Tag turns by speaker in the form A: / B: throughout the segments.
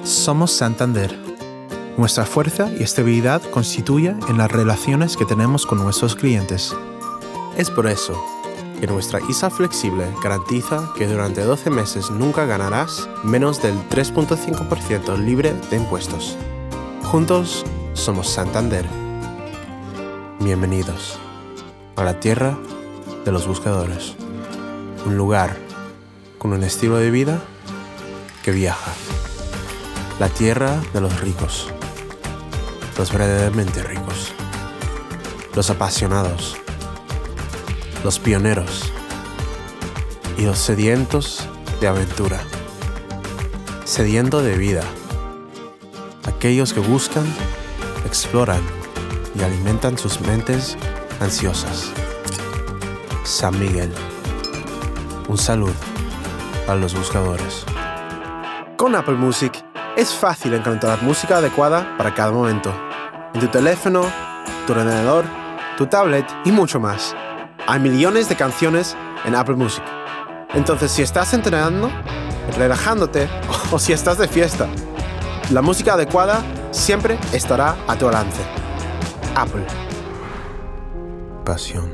A: Somos Santander. Nuestra fuerza y estabilidad constituye en las relaciones que tenemos con nuestros clientes. Es por eso que nuestra ISA flexible garantiza que durante 12 meses nunca ganarás menos del 3.5% libre de impuestos. Juntos somos Santander. Bienvenidos a la tierra de los buscadores. Un lugar con un estilo de vida que viaja. La tierra de los ricos. Los verdaderamente ricos. Los apasionados. Los pioneros. Y los sedientos de aventura. Sediento de vida. Aquellos que buscan, exploran y alimentan sus mentes ansiosas. San Miguel. Un saludo a los buscadores. Con Apple Music es fácil encontrar música adecuada para cada momento. En tu teléfono, tu ordenador, tu tablet y mucho más. Hay millones de canciones en Apple Music. Entonces, si estás entrenando, relajándote o si estás de fiesta, la música adecuada siempre estará a tu alcance. Apple. Pasión.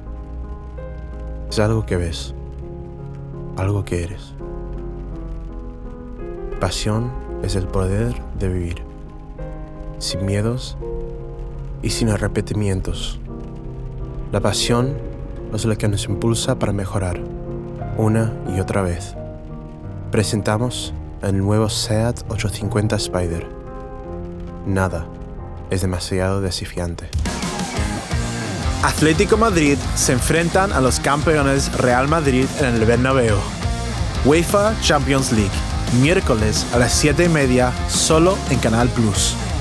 A: Es algo que ves, algo que eres. Pasión es el poder de vivir, sin miedos y sin arrepentimientos. La pasión es lo que nos impulsa para mejorar, una y otra vez. Presentamos el nuevo SEAT 850 Spider. Nada es demasiado desafiante. Atlético Madrid se enfrentan a los campeones Real Madrid en el Bernabéu. UEFA Champions League, miércoles a las 7:30, solo en Canal Plus.